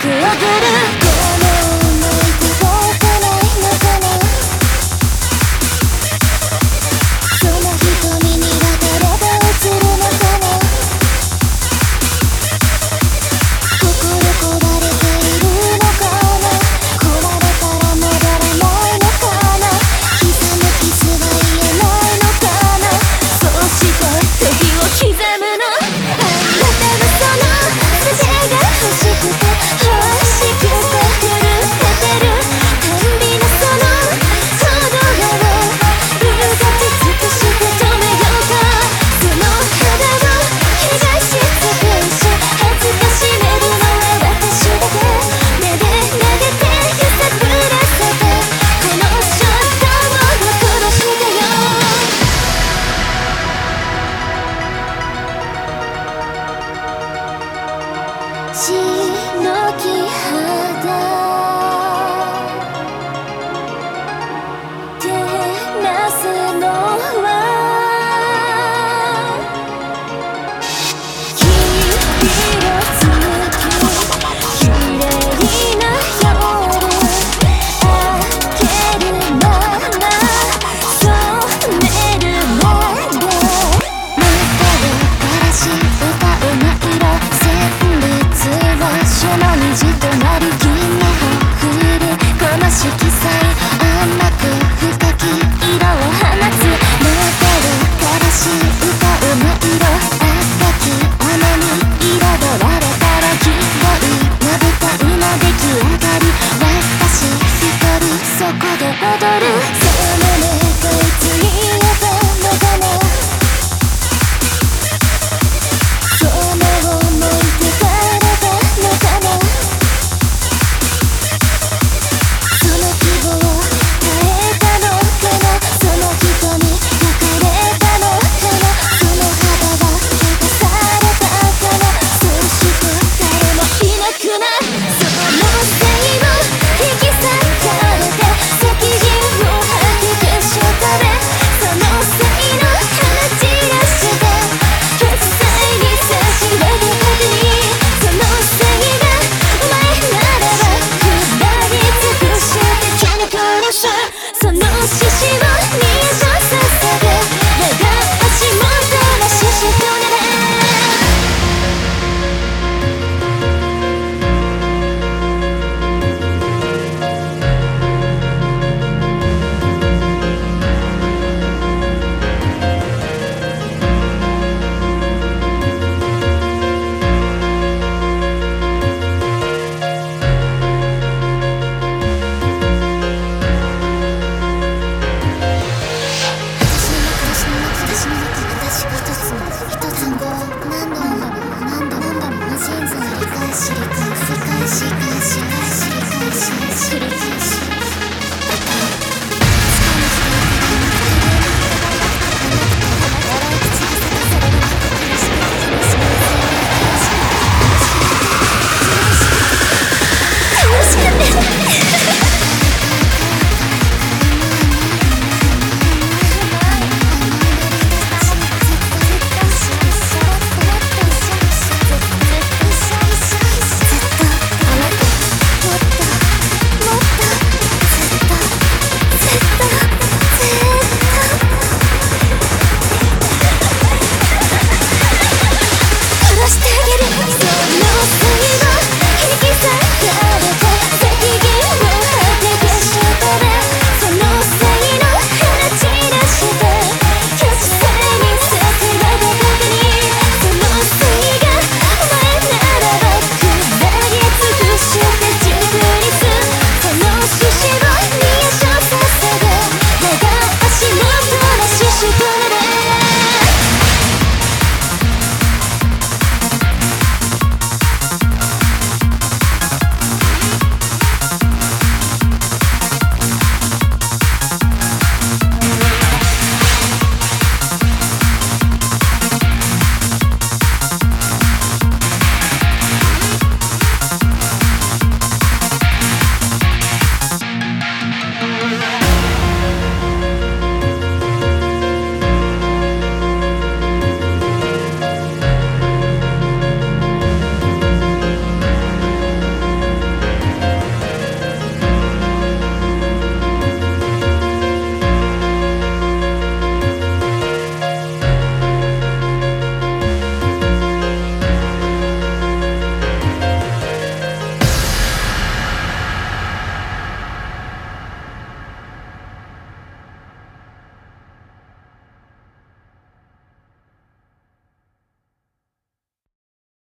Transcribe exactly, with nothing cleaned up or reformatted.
くをぐるこの想い届かないのかなその瞳には誰が映るのかな心壊れているのかな壊れたら戻らないのかな刻む傷は言えないのかなそうして時を刻むのあなたのその筋が欲しくて欲しくて震えてるたんびのその鼓動を動き尽くして止めようかその肌を東尽くし恥ずかしめるのは私だけ目で投げて揺さぶらせてこの衝動を殺してよ白き肌照らすのは黄色つき綺麗な夜明けるまま染めるまで胸を枯らし歌う音色旋律は主の虹となり君を振るこの色彩甘く深き色を放つ胸を枯らし歌う音色赤き雨に彩られたら広いまぶたいの出来上がり私一人そこで踊るその目がいつ見えたのかなその想い疲れたのかなその希望耐えたのかなその人に抱かれたのかなその肌は汚されたかなそして誰もいなくなそのせいも引き裂かれて責任を吐き消したねそのせいの放ち出して決済に差し上げた手にそのせいが前ならば下り尽くして君からさその獅子を二度捧げ我が足元の獅子となれ私の中私が一つの一単語を何度も何度も何度も無尽蔵に繰り返し繰り返し繰り返し繰り返し繰り返し繰り返しまた掴む人の笑い口が咲かされる悲しく悲しく楽しくて殺してあげる